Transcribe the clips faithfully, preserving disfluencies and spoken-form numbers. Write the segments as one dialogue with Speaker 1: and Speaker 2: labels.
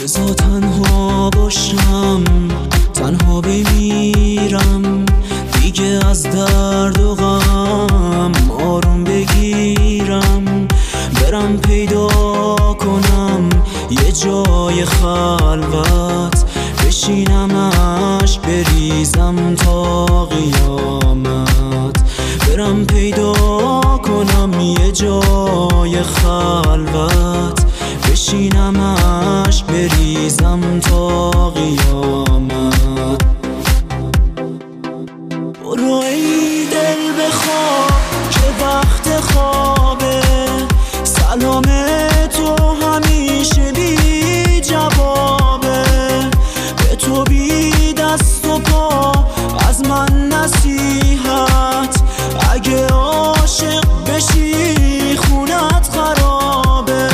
Speaker 1: بذار تنها باشم، تنها بمیرم دیگه، از درد و غم آروم بگیرم، برم پیدا کنم یه جای خلوت، بشینمش بریزم تا قیامت، برم پیدا کنم یه جای خلوت، بشینمش بریزم تا قیامت. برو ای دل بخواب که وقت خوابه، سلام تو همیشه بی جوابه، به تو بی دست و پا از من نصیحت، اگه عاشق بشی خونت خرابه.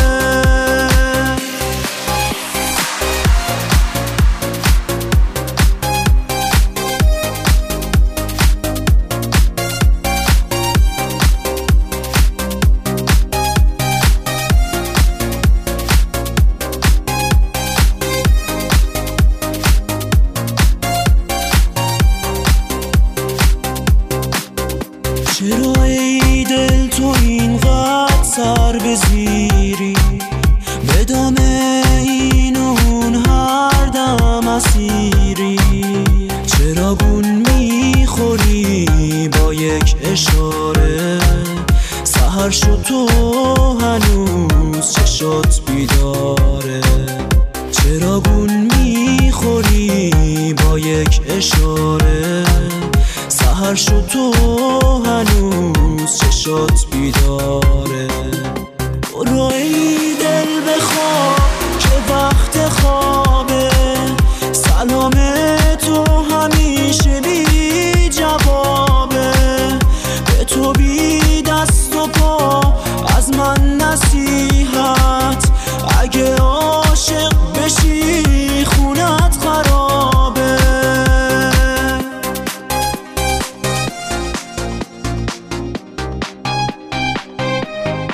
Speaker 1: چرا ای دل تو اینقدر سر بزیری، به دام این و اون هر دم اسیری، چرا گون میخوری با یک اشاره، سحر شد تو هنوز چشات بیداره، چرا گون میخوری با یک اشاره، سحر شد تو هنوز چشات بیداره. برو ای دل بخواب که وقت خوابه، سلام تو همیشه بی جوابه، به تو بی دست و پا از من نصیحت، اگه عاشق بشی خونت خرابه.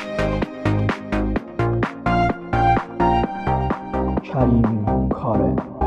Speaker 1: کریم کاره.